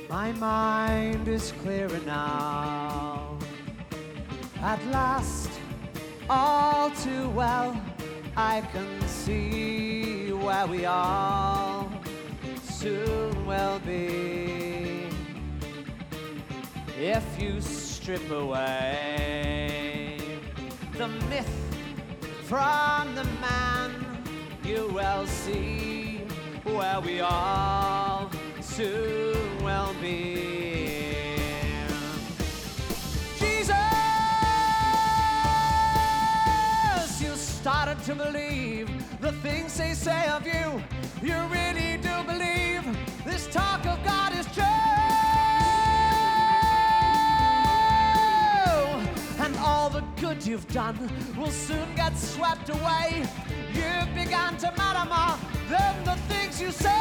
My mind is clearer now. At last, all too well, I can see where we all soon will be. If you strip away the myth from the man, you will see where we all soon will be. Jesus, you started to believe the things they say of you. You really do believe this talk of God is true. And all the good you've done will soon get swept away. You've begun to matter more than the things you say.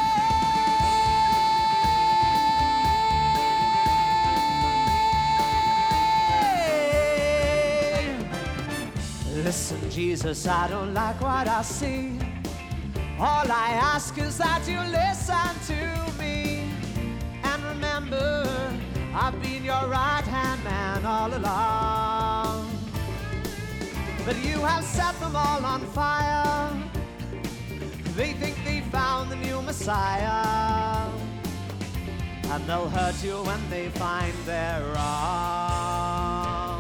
Listen, Jesus, I don't like what I see. All I ask is that you listen to me. And remember, I've been your right-hand man all along. But you have set them all on fire. They think they found the new Messiah. And they'll hurt you when they find they're wrong.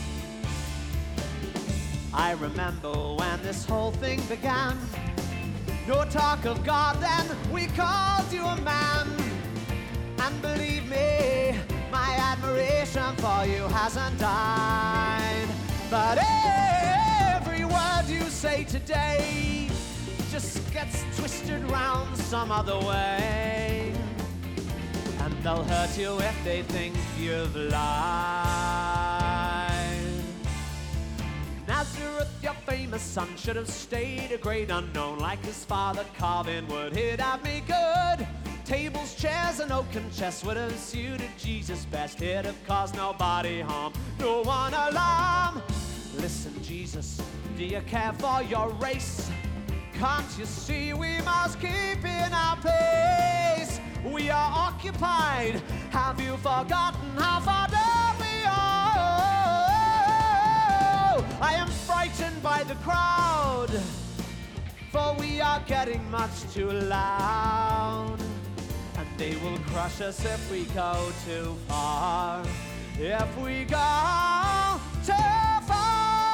I remember when this whole thing began. No talk of God, then we called you a man. And believe me, my admiration for you hasn't died. But every word you say today just gets twisted round some other way. And they'll hurt you if they think you've lied. Nazareth, your famous son, should have stayed a great unknown. Like his father carving wood, he'd have me good. Tables, chairs, and oaken chests would have suited Jesus best. He'd have caused nobody harm, no one alarm. Listen, Jesus, do you care for your race? Can't you see we must keep in our place? We are occupied. Have you forgotten how far down we are? I am frightened by the crowd, for we are getting much too loud. And they will crush us if we go too far. If we go too far.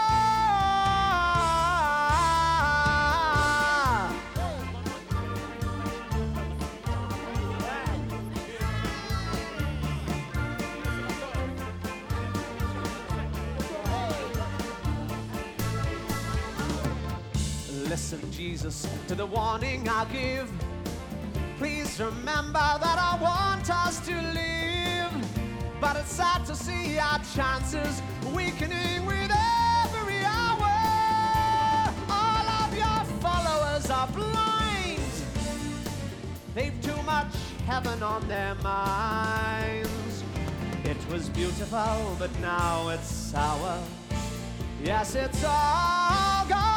Listen, Jesus, to the warning I give. Please remember that I want us to live. But it's sad to see our chances weakening with every hour. All of your followers are blind. They've too much heaven on their minds. It was beautiful, but now it's sour. Yes, it's all gone.